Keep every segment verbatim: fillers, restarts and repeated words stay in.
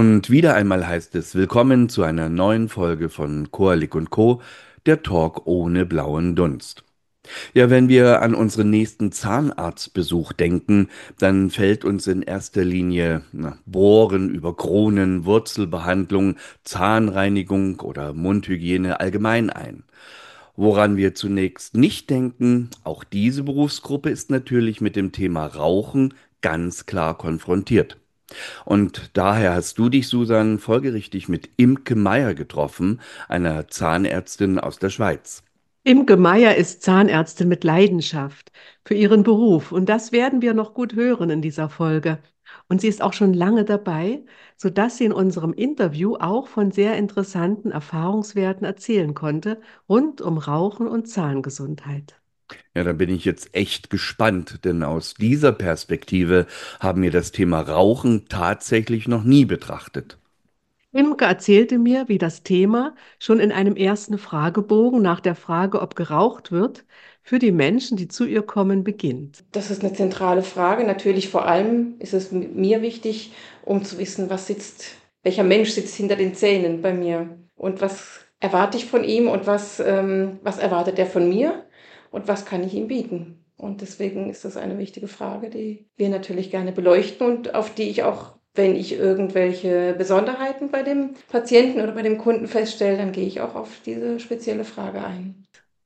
Und wieder einmal heißt es willkommen zu einer neuen Folge von Koalik und Co., der Talk ohne blauen Dunst. Ja, wenn wir an unseren nächsten Zahnarztbesuch denken, dann fällt uns in erster Linie na, Bohren über Kronen, Wurzelbehandlung, Zahnreinigung oder Mundhygiene allgemein ein. Woran wir zunächst nicht denken, auch diese Berufsgruppe ist natürlich mit dem Thema Rauchen ganz klar konfrontiert. Und daher hast du dich, Susan, folgerichtig mit Imke Meyer getroffen, einer Zahnärztin aus der Schweiz. Imke Meyer ist Zahnärztin mit Leidenschaft für ihren Beruf und das werden wir noch gut hören in dieser Folge. Und sie ist auch schon lange dabei, sodass sie in unserem Interview auch von sehr interessanten Erfahrungswerten erzählen konnte rund um Rauchen und Zahngesundheit. Ja, da bin ich jetzt echt gespannt, denn aus dieser Perspektive haben wir das Thema Rauchen tatsächlich noch nie betrachtet. Imke erzählte mir, wie das Thema schon in einem ersten Fragebogen nach der Frage, ob geraucht wird, für die Menschen, die zu ihr kommen, beginnt. Das ist eine zentrale Frage. Natürlich vor allem ist es m- mir wichtig, um zu wissen, was sitzt, welcher Mensch sitzt hinter den Zähnen bei mir und was erwarte ich von ihm und was, ähm, was erwartet er von mir und was kann ich ihm bieten. Und deswegen ist das eine wichtige Frage, die wir natürlich gerne beleuchten und auf die ich auch, wenn ich irgendwelche Besonderheiten bei dem Patienten oder bei dem Kunden feststelle, dann gehe ich auch auf diese spezielle Frage ein.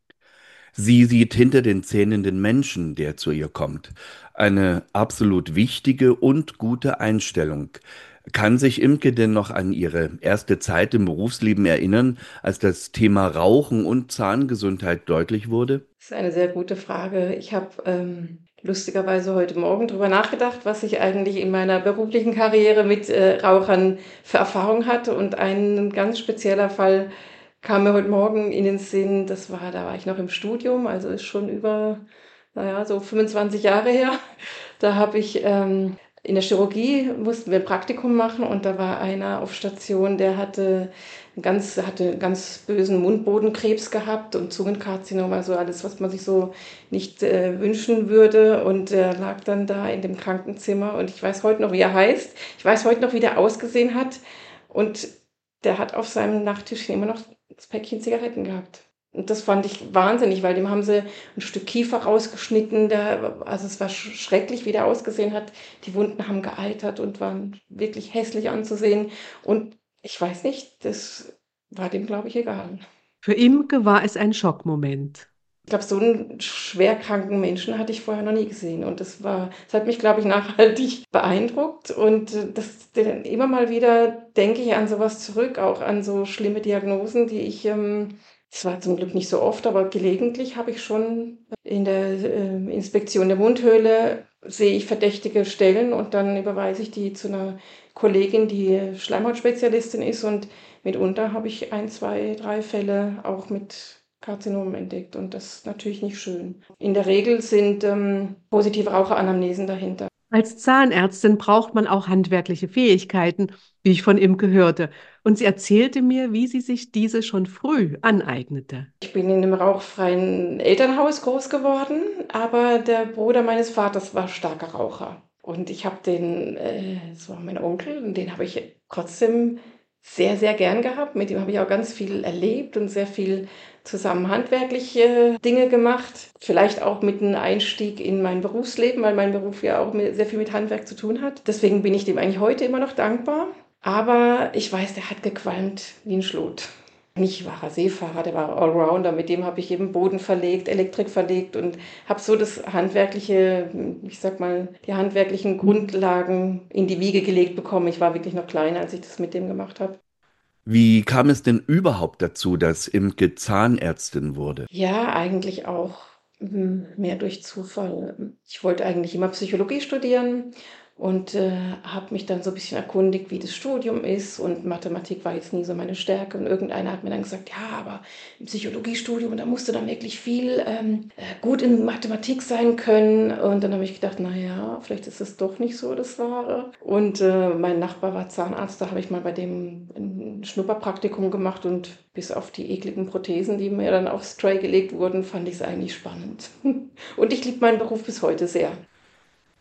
Sie sieht hinter den Zähnen den Menschen, der zu ihr kommt. Eine absolut wichtige und gute Einstellung. Kann sich Imke denn noch an ihre erste Zeit im Berufsleben erinnern, als das Thema Rauchen und Zahngesundheit deutlich wurde? Das ist eine sehr gute Frage. Ich habe ähm, lustigerweise heute Morgen darüber nachgedacht, was ich eigentlich in meiner beruflichen Karriere mit äh, Rauchern für Erfahrung hatte. Und ein ganz spezieller Fall kam mir heute Morgen in den Sinn. Das war, da war ich noch im Studium, also ist schon über, naja, so fünfundzwanzig Jahre her. Da habe ich ähm, in der Chirurgie mussten wir ein Praktikum machen und da war einer auf Station, der hatte ganz, hatte ganz bösen Mundbodenkrebs gehabt und Zungenkarzinom, also alles, was man sich so nicht äh, wünschen würde. Und er lag dann da in dem Krankenzimmer und ich weiß heute noch, wie er heißt. Ich weiß heute noch, wie der ausgesehen hat. Und der hat auf seinem Nachttisch immer noch das Päckchen Zigaretten gehabt. Und das fand ich wahnsinnig, weil dem haben sie ein Stück Kiefer rausgeschnitten. Der, also es war sch- schrecklich, wie der ausgesehen hat. Die Wunden haben geeitert und waren wirklich hässlich anzusehen. Und ich weiß nicht, das war dem, glaube ich, egal. Für Imke war es ein Schockmoment. Ich glaube, so einen schwerkranken Menschen hatte ich vorher noch nie gesehen. Und das war, das hat mich, glaube ich, nachhaltig beeindruckt. Und äh, das, denn immer mal wieder denke ich an sowas zurück, auch an so schlimme Diagnosen, die ich, ähm, das war zum Glück nicht so oft, aber gelegentlich habe ich schon in der äh, Inspektion der Mundhöhle sehe ich verdächtige Stellen und dann überweise ich die zu einer Kollegin, die Schleimhautspezialistin ist und mitunter habe ich ein, zwei, drei Fälle auch mit Karzinomen entdeckt und das ist natürlich nicht schön. In der Regel sind ähm, positive Raucheranamnesen dahinter. Als Zahnärztin braucht man auch handwerkliche Fähigkeiten, wie ich von Imke hörte. Und sie erzählte mir, wie sie sich diese schon früh aneignete. Ich bin in einem rauchfreien Elternhaus groß geworden, aber der Bruder meines Vaters war starker Raucher. Und ich habe den, äh, das war mein Onkel, und den habe ich trotzdem sehr, sehr gern gehabt. Mit dem habe ich auch ganz viel erlebt und sehr viel zusammen handwerkliche Dinge gemacht. Vielleicht auch mit einem Einstieg in mein Berufsleben, weil mein Beruf ja auch mit, sehr viel mit Handwerk zu tun hat. Deswegen bin ich dem eigentlich heute immer noch dankbar. Aber ich weiß, der hat gequalmt wie ein Schlot. Nicht war er Seefahrer, der war Allrounder. Mit dem habe ich eben Boden verlegt, Elektrik verlegt und habe so das handwerkliche, ich sag mal, die handwerklichen Grundlagen in die Wiege gelegt bekommen. Ich war wirklich noch kleiner, als ich das mit dem gemacht habe. Wie kam es denn überhaupt dazu, dass Imke Zahnärztin wurde? Ja, eigentlich auch mm, mehr durch Zufall. Ich wollte eigentlich immer Psychologie studieren und äh, habe mich dann so ein bisschen erkundigt, wie das Studium ist. Und Mathematik war jetzt nie so meine Stärke. Und irgendeiner hat mir dann gesagt, ja, aber im Psychologiestudium, da musst du dann wirklich viel ähm, äh, gut in Mathematik sein können. Und dann habe ich gedacht, naja, vielleicht ist es doch nicht so das Wahre. Und äh, mein Nachbar war Zahnarzt, da habe ich mal bei dem ein Schnupperpraktikum gemacht und bis auf die ekligen Prothesen, die mir dann aufs Tray gelegt wurden, fand ich es eigentlich spannend. Und ich liebe meinen Beruf bis heute sehr.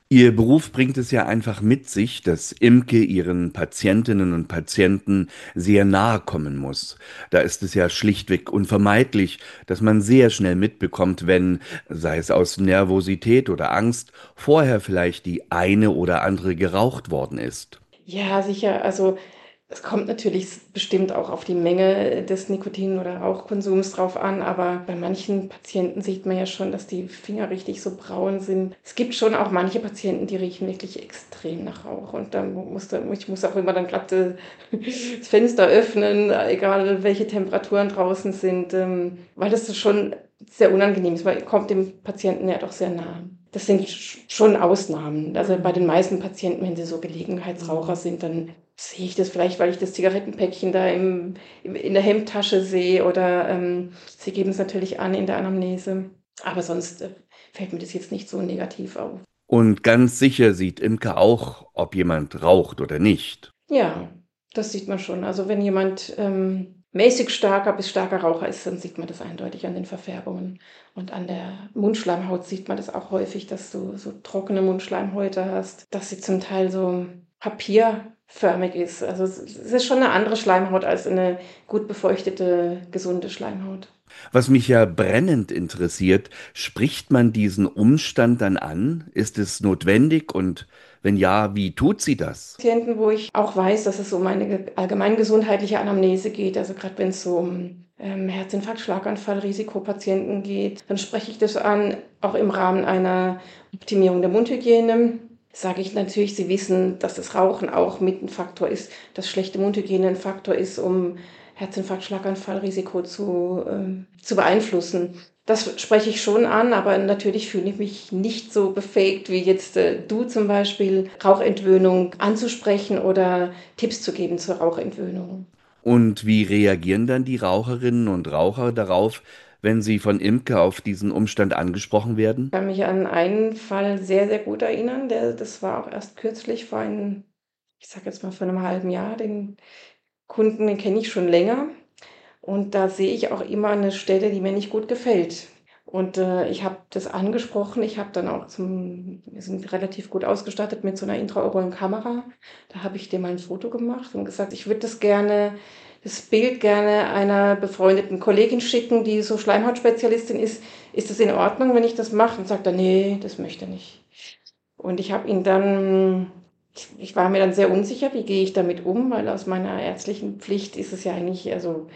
Ihr Beruf bringt es ja einfach mit sich, dass Imke ihren Patientinnen und Patienten sehr nahe kommen muss. Da ist es ja schlichtweg unvermeidlich, dass man sehr schnell mitbekommt, wenn, sei es aus Nervosität oder Angst, vorher vielleicht die eine oder andere geraucht worden ist. Ja, sicher. Also es kommt natürlich s- bestimmt auch auf die Menge des Nikotin- oder Rauchkonsums drauf an, aber bei manchen Patienten sieht man ja schon, dass die Finger richtig so braun sind. Es gibt schon auch manche Patienten, die riechen wirklich extrem nach Rauch und dann muss da, ich muss auch immer dann gerade äh, das Fenster öffnen, egal welche Temperaturen draußen sind, ähm, weil das schon sehr unangenehm ist, weil kommt dem Patienten ja doch sehr nah. Das sind sch- schon Ausnahmen. Also bei den meisten Patienten, wenn sie so Gelegenheitsraucher sind, dann sehe ich das vielleicht, weil ich das Zigarettenpäckchen da im, im, in der Hemdtasche sehe oder ähm, sie geben es natürlich an in der Anamnese. Aber sonst äh, fällt mir das jetzt nicht so negativ auf. Und ganz sicher sieht Imke auch, ob jemand raucht oder nicht. Ja, das sieht man schon. Also wenn jemand ähm, mäßig starker bis starker Raucher ist, dann sieht man das eindeutig an den Verfärbungen. Und an der Mundschleimhaut sieht man das auch häufig, dass du so trockene Mundschleimhäute hast, dass sie zum Teil so papierförmig ist. Also es es ist schon eine andere Schleimhaut als eine gut befeuchtete, gesunde Schleimhaut. Was mich ja brennend interessiert, spricht man diesen Umstand dann an? Ist es notwendig und wenn ja, wie tut sie das? Patienten, wo ich auch weiß, dass es um eine ge- allgemeingesundheitliche Anamnese geht, also gerade wenn es so um ähm, Herzinfarkt, Schlaganfall, Risikopatienten geht, dann spreche ich das an, auch im Rahmen einer Optimierung der Mundhygiene. Sage ich natürlich, Sie wissen, dass das Rauchen auch mit ein Faktor ist, dass schlechte Mundhygiene ein Faktor ist, um Herzinfarkt, Schlaganfall, Risiko zu, ähm, zu beeinflussen. Das spreche ich schon an, aber natürlich fühle ich mich nicht so befähigt wie jetzt äh, du zum Beispiel, Rauchentwöhnung anzusprechen oder Tipps zu geben zur Rauchentwöhnung. Und wie reagieren dann die Raucherinnen und Raucher darauf, wenn sie von Imke auf diesen Umstand angesprochen werden? Ich kann mich an einen Fall sehr, sehr gut erinnern. Der, das war auch erst kürzlich vor einem, ich sage jetzt mal vor einem halben Jahr. Den Kunden, den kenne ich schon länger. Und da sehe ich auch immer eine Stelle, die mir nicht gut gefällt. Und äh, ich habe das angesprochen. Ich habe dann auch zum, wir sind relativ gut ausgestattet mit so einer intraoralen Kamera. Da habe ich dir mal ein Foto gemacht und gesagt, ich würde das gerne, das Bild gerne einer befreundeten Kollegin schicken, die so Schleimhautspezialistin ist. Ist das in Ordnung, wenn ich das mache? Und sagt er, nee, das möchte er nicht. Und ich habe ihn dann, ich, ich war mir dann sehr unsicher, wie gehe ich damit um, weil aus meiner ärztlichen Pflicht ist es ja eigentlich, also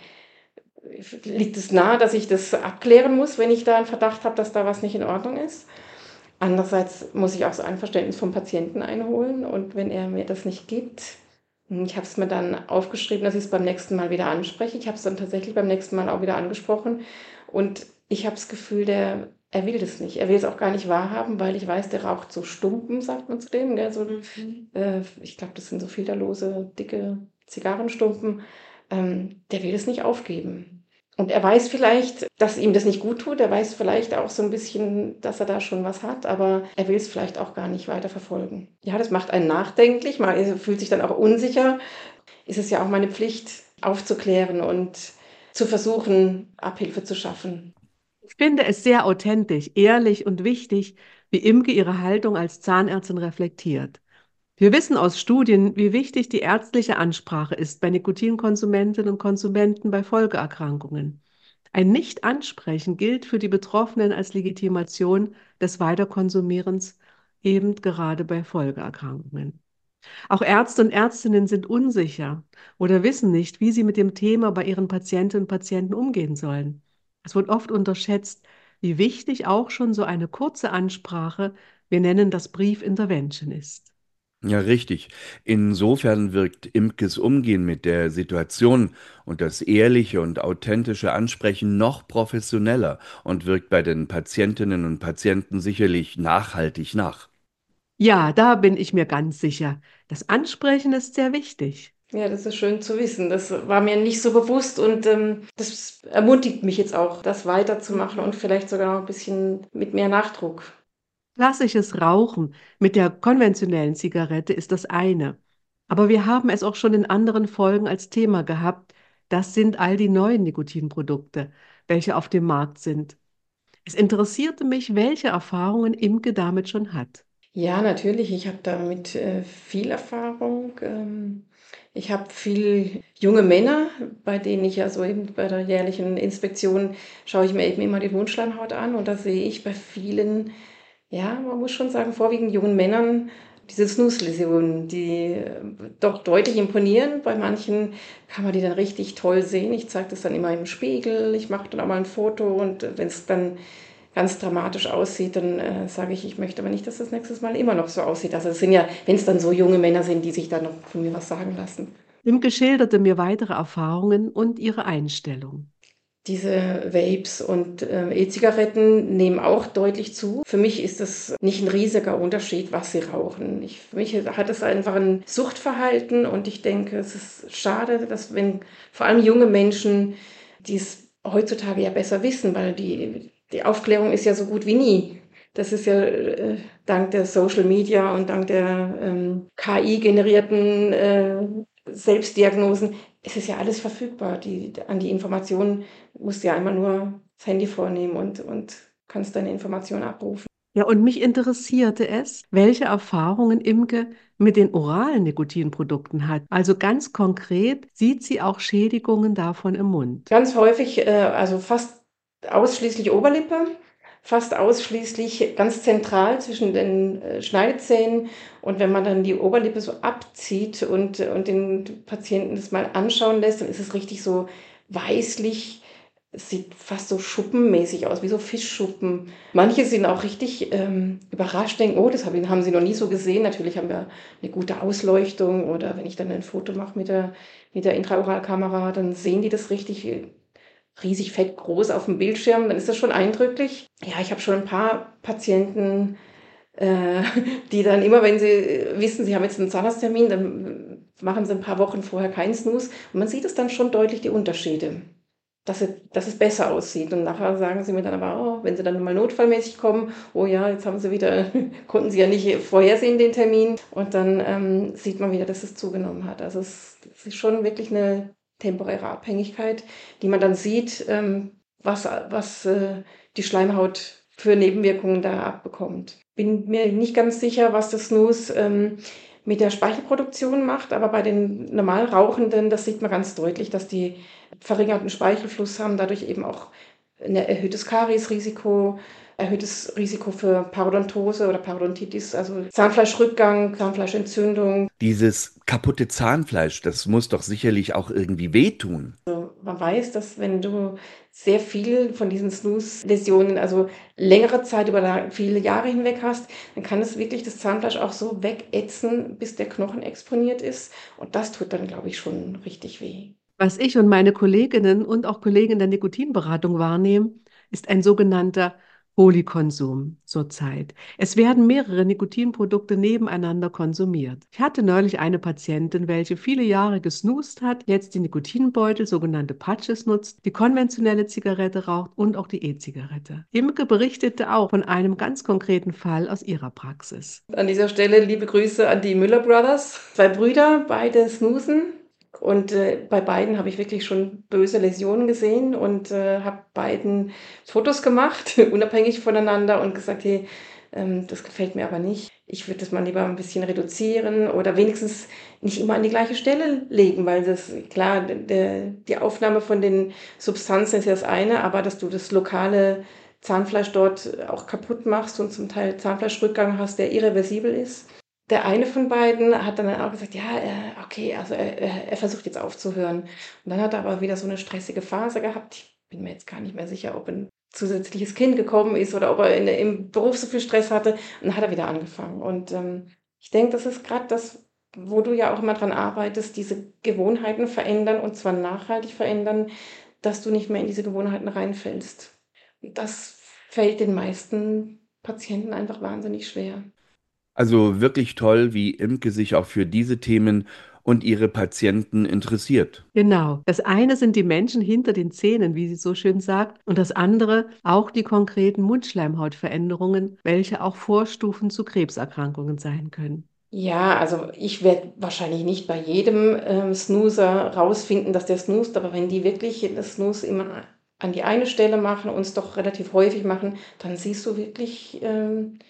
liegt es nahe, dass ich das abklären muss, wenn ich da einen Verdacht habe, dass da was nicht in Ordnung ist. Andererseits muss ich auch so ein Verständnis vom Patienten einholen und wenn er mir das nicht gibt, ich habe es mir dann aufgeschrieben, dass ich es beim nächsten Mal wieder anspreche. Ich habe es dann tatsächlich beim nächsten Mal auch wieder angesprochen und ich habe das Gefühl, der, er will das nicht. Er will es auch gar nicht wahrhaben, weil ich weiß, der raucht so Stumpen, sagt man zu dem. Gell? So, Mhm. äh, ich glaube, das sind so filterlose, dicke Zigarrenstumpen. Ähm, der will es nicht aufgeben. Und er weiß vielleicht, dass ihm das nicht gut tut. Er weiß vielleicht auch so ein bisschen, dass er da schon was hat, aber er will es vielleicht auch gar nicht weiter verfolgen. Ja, das macht einen nachdenklich. Man fühlt sich dann auch unsicher. Ist es ja auch meine Pflicht, aufzuklären und zu versuchen, Abhilfe zu schaffen. Ich finde es sehr authentisch, ehrlich und wichtig, wie Imke ihre Haltung als Zahnärztin reflektiert. Wir wissen aus Studien, wie wichtig die ärztliche Ansprache ist bei Nikotinkonsumentinnen und Konsumenten bei Folgeerkrankungen. Ein Nicht-Ansprechen gilt für die Betroffenen als Legitimation des Weiterkonsumierens, eben gerade bei Folgeerkrankungen. Auch Ärzte und Ärztinnen sind unsicher oder wissen nicht, wie sie mit dem Thema bei ihren Patientinnen und Patienten umgehen sollen. Es wird oft unterschätzt, wie wichtig auch schon so eine kurze Ansprache, wir nennen das Brief Intervention ist. Ja, richtig. Insofern wirkt Imkes Umgehen mit der Situation und das ehrliche und authentische Ansprechen noch professioneller und wirkt bei den Patientinnen und Patienten sicherlich nachhaltig nach. Ja, da bin ich mir ganz sicher. Das Ansprechen ist sehr wichtig. Ja, das ist schön zu wissen. Das war mir nicht so bewusst und ähm, das ermutigt mich jetzt auch, das weiterzumachen und vielleicht sogar noch ein bisschen mit mehr Nachdruck. Klassisches Rauchen mit der konventionellen Zigarette ist das eine. Aber wir haben es auch schon in anderen Folgen als Thema gehabt. Das sind all die neuen Nikotinprodukte, welche auf dem Markt sind. Es interessierte mich, welche Erfahrungen Imke damit schon hat. Ja, natürlich. Ich habe damit äh, viel Erfahrung. Ähm, ich habe viel junge Männer, bei denen ich ja so eben bei der jährlichen Inspektion schaue ich mir eben immer die Mundschleimhaut an und da sehe ich bei vielen, ja, man muss schon sagen, vorwiegend jungen Männern diese Snooze-Läsionen, die äh, doch deutlich imponieren. Bei manchen kann man die dann richtig toll sehen. Ich zeige das dann immer im Spiegel, ich mache dann auch mal ein Foto und wenn es dann ganz dramatisch aussieht, dann äh, sage ich, ich möchte aber nicht, dass das nächstes Mal immer noch so aussieht. Also es sind ja, wenn es dann so junge Männer sind, die sich dann noch von mir was sagen lassen. Imke schilderte mir weitere Erfahrungen und ihre Einstellung. Diese Vapes und äh, E-Zigaretten nehmen auch deutlich zu. Für mich ist das nicht ein riesiger Unterschied, was sie rauchen. Ich, für mich hat es einfach ein Suchtverhalten und ich denke, es ist schade, dass wenn vor allem junge Menschen, die es heutzutage ja besser wissen, weil die, die Aufklärung ist ja so gut wie nie. Das ist ja äh, dank der Social Media und dank der ähm, K I-generierten äh, Selbstdiagnosen, es ist ja alles verfügbar. Die, an die Informationen musst du ja einmal nur das Handy vornehmen und, und kannst deine Informationen abrufen. Ja, und mich interessierte es, welche Erfahrungen Imke mit den oralen Nikotinprodukten hat. Also ganz konkret, sieht sie auch Schädigungen davon im Mund? Ganz häufig, äh, also fast ausschließlich Oberlippe, fast ausschließlich ganz zentral zwischen den äh, Schneidezähnen. Und wenn man dann die Oberlippe so abzieht und, und den Patienten das mal anschauen lässt, dann ist es richtig so weißlich. Es sieht fast so schuppenmäßig aus, wie so Fischschuppen. Manche sind auch richtig ähm, überrascht, denken, oh, das hab ich- haben sie noch nie so gesehen. Natürlich haben wir eine gute Ausleuchtung oder wenn ich dann ein Foto mache mit der, mit der Intraoralkamera, dann sehen die das richtig riesig fett groß auf dem Bildschirm, dann ist das schon eindrücklich. Ja, ich habe schon ein paar Patienten, äh, die dann immer, wenn sie wissen, sie haben jetzt einen Zahnarzttermin, dann machen sie ein paar Wochen vorher keinen Snooze und man sieht es dann schon deutlich, die Unterschiede. Dass es, dass es besser aussieht. Und nachher sagen sie mir dann aber, oh, wenn sie dann mal notfallmäßig kommen, oh ja, jetzt haben sie wieder, konnten sie ja nicht vorhersehen den Termin. Und dann ähm, sieht man wieder, dass es zugenommen hat. Also es, es ist schon wirklich eine temporäre Abhängigkeit, die man dann sieht, ähm, was, was äh, die Schleimhaut für Nebenwirkungen da abbekommt. Bin mir nicht ganz sicher, was das Snooze ähm, mit der Speichelproduktion macht, aber bei den normal Rauchenden, das sieht man ganz deutlich, dass die verringerten Speichelfluss haben, dadurch eben auch ein erhöhtes Kariesrisiko, erhöhtes Risiko für Parodontose oder Parodontitis, also Zahnfleischrückgang, Zahnfleischentzündung. Dieses kaputte Zahnfleisch, das muss doch sicherlich auch irgendwie wehtun. Man weiß, dass wenn du sehr viel von diesen Snooze-Läsionen, also längere Zeit über la- viele Jahre hinweg hast, dann kann es wirklich das Zahnfleisch auch so wegätzen, bis der Knochen exponiert ist. Und das tut dann, glaube ich, schon richtig weh. Was ich und meine Kolleginnen und auch Kollegen der Nikotinberatung wahrnehmen, ist ein sogenannter Polykonsum zurzeit. Es werden mehrere Nikotinprodukte nebeneinander konsumiert. Ich hatte neulich eine Patientin, welche viele Jahre gesnoozt hat, jetzt die Nikotinbeutel, sogenannte Patches nutzt, die konventionelle Zigarette raucht und auch die E-Zigarette. Imke berichtete auch von einem ganz konkreten Fall aus ihrer Praxis. An dieser Stelle liebe Grüße an die Müller Brothers. Zwei Brüder, beide snoozen. Und äh, bei beiden habe ich wirklich schon böse Läsionen gesehen und äh, habe beiden Fotos gemacht, unabhängig voneinander und gesagt, hey, ähm, das gefällt mir aber nicht. Ich würde das mal lieber ein bisschen reduzieren oder wenigstens nicht immer an die gleiche Stelle legen, weil das, klar, der, die Aufnahme von den Substanzen ist ja das eine, aber dass du das lokale Zahnfleisch dort auch kaputt machst und zum Teil Zahnfleischrückgang hast, der irreversibel ist. Der eine von beiden hat dann auch gesagt, ja, äh, okay, also er, er, er versucht jetzt aufzuhören. Und dann hat er aber wieder so eine stressige Phase gehabt. Ich bin mir jetzt gar nicht mehr sicher, ob ein zusätzliches Kind gekommen ist oder ob er in, im Beruf so viel Stress hatte. Und dann hat er wieder angefangen. Und ähm, ich denke, das ist gerade das, wo du ja auch immer dran arbeitest, diese Gewohnheiten verändern und zwar nachhaltig verändern, dass du nicht mehr in diese Gewohnheiten reinfällst. Und das fällt den meisten Patienten einfach wahnsinnig schwer. Also wirklich toll, wie Imke sich auch für diese Themen und ihre Patienten interessiert. Genau. Das eine sind die Menschen hinter den Zähnen, wie sie so schön sagt, und das andere auch die konkreten Mundschleimhautveränderungen, welche auch Vorstufen zu Krebserkrankungen sein können. Ja, also ich werde wahrscheinlich nicht bei jedem ähm, Snoozer rausfinden, dass der snoozt, aber wenn die wirklich das Snooze immer an die eine Stelle machen und es doch relativ häufig machen, dann siehst du wirklich, ähm,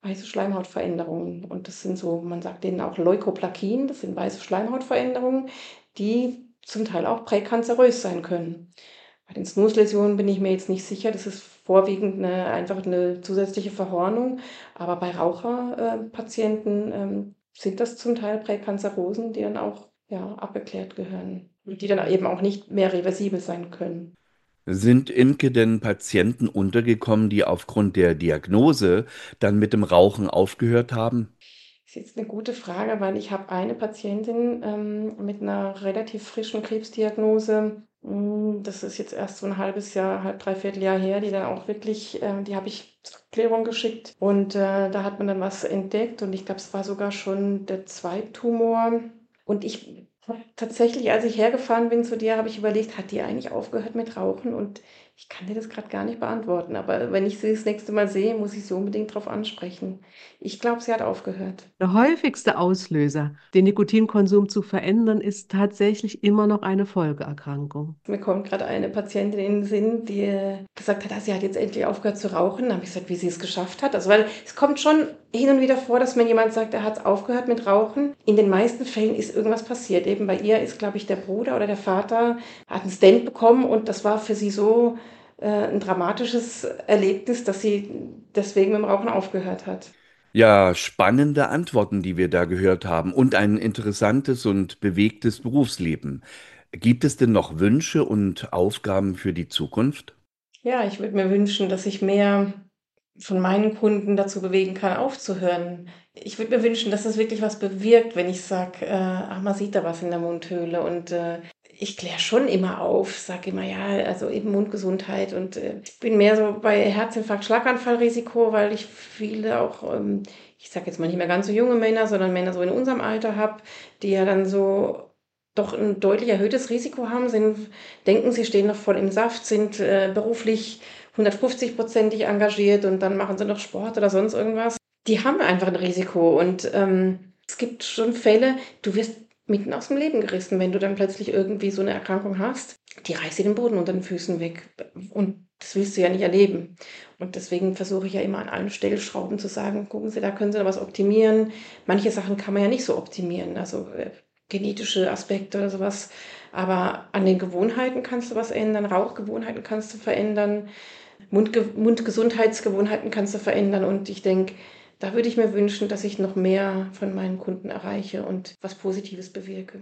weiße Schleimhautveränderungen. Und das sind so, man sagt denen auch Leukoplakien, das sind weiße Schleimhautveränderungen, die zum Teil auch präkanzerös sein können. Bei den Snus-Läsionen bin ich mir jetzt nicht sicher, das ist vorwiegend 'ne einfach 'ne zusätzliche Verhornung, aber bei Raucherpatienten äh, Patienten, ähm, sind das zum Teil Präkanzerosen, die dann auch, ja, abgeklärt gehören und die dann eben auch nicht mehr reversibel sein können. Sind Imke denn Patienten untergekommen, die aufgrund der Diagnose dann mit dem Rauchen aufgehört haben? Ist jetzt 'ne gute Frage, weil ich habe eine Patientin, ähm, mit 'ner relativ frischen Krebsdiagnose. Hm, das ist jetzt erst so 'n halbes Jahr, halb, dreiviertel Jahr her, die dann auch wirklich ähm, die habe ich zur Abklärung geschickt und, äh, da hat man dann was entdeckt und ich glaube, es war sogar schon der Zweittumor. Und ich habe tatsächlich, als ich hergefahren bin zu dir, habe ich überlegt: „Hat die eigentlich aufgehört mit Rauchen?“ Und ich kann dir das grad gar nicht beantworten, aber wenn ich sie das nächste Mal sehe, muss ich sie unbedingt drauf ansprechen. Ich glaube, sie hat aufgehört. Der häufigste Auslöser, den Nikotinkonsum zu verändern, ist tatsächlich immer noch eine Folgeerkrankung. Mir kommt grad eine Patientin in den Sinn, die, äh, gesagt hat, ah, sie hat jetzt endlich aufgehört zu rauchen. Da habe ich gesagt, wie sie es geschafft hat. Also, weil es kommt schon hin und wieder vor, dass mir jemand sagt, er hat aufgehört mit Rauchen. In den meisten Fällen ist irgendwas passiert. Eben bei ihr ist, glaube ich, der Bruder oder der Vater hat 'n Stent bekommen und das war für sie so, äh, 'n dramatisches Erlebnis, dass sie deswegen mit dem Rauchen aufgehört hat. Ja, spannende Antworten, die wir da gehört haben und ein interessantes und bewegtes Berufsleben. Gibt es denn noch Wünsche und Aufgaben für die Zukunft? Ja, ich würde mir wünschen, dass ich mehr von meinen Kunden dazu bewegen kann, aufzuhören. Ich würde mir wünschen, dass das wirklich was bewirkt, wenn ich sage, äh: „Ach, man sieht da was in der Mundhöhle.“ Und, äh, ich kläre schon immer auf, sage immer: „Ja, also eben Mundgesundheit“ und, äh, ich bin mehr so bei Herzinfarkt, Schlaganfallrisiko, weil ich viele auch, ähm, ich sage jetzt mal nicht mehr ganz so junge Männer, sondern Männer so in unserem Alter habe, die ja dann so doch 'n deutlich erhöhtes Risiko haben, sind denken, sie stehen noch voll im Saft, sind, äh, beruflich hundertfünfzig-prozentig engagiert und dann machen sie noch Sport oder sonst irgendwas. Die haben einfach 'n Risiko und, ähm, es gibt schon Fälle, du wirst mitten aus'm Leben gerissen, wenn du dann plötzlich irgendwie so 'ne Erkrankung hast. Die reißt dir den Boden unter den Füßen weg und das willst du ja nicht erleben. Und deswegen versuche ich ja immer an allen Stellschrauben zu sagen: „Gucken Sie, da können Sie noch was optimieren.“ Manche Sachen kann man ja nicht so optimieren, also, äh, genetische Aspekte oder so was. Aber an den Gewohnheiten kannst du was ändern, Rauchgewohnheiten kannst du verändern, Mundge Mundgesundheitsgewohnheiten kannst du verändern. Und ich denke, da würde ich mir wünschen, dass ich noch mehr von meinen Kunden erreiche und was Positives bewirke.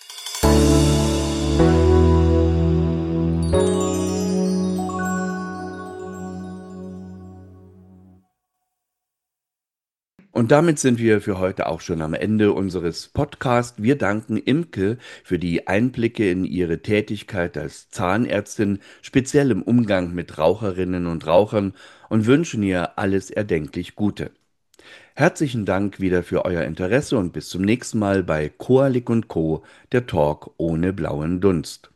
Und damit sind wir für heute auch schon am Ende unseres Podcasts. Wir danken Imke für die Einblicke in ihre Tätigkeit als Zahnärztin, speziell im Umgang mit Raucherinnen und Rauchern und wünschen ihr alles erdenklich Gute. Herzlichen Dank wieder für euer Interesse und bis zum nächsten Mal bei Koalik und Co., der Talk ohne blauen Dunst.